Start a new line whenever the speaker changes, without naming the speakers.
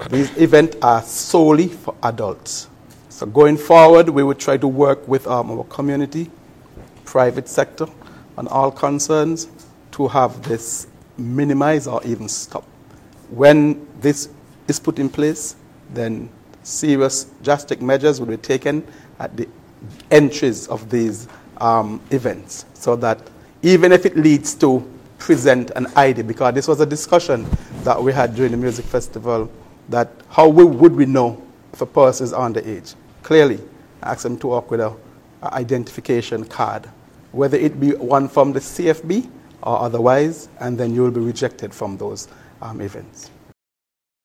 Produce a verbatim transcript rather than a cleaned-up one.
These events are solely for adults. So going forward, we will try to work with um, our community, private sector, and all concerns to have this minimized or even stopped. When this is put in place, then serious drastic measures will be taken at the entries of these um, events, so that even if it leads to present an I D, because this was a discussion that we had during the music festival, that how we, would we know if a person is underage? Clearly, ask them to work with an identification card, whether it be one from the C F B or otherwise, and then you will be rejected from those um, events.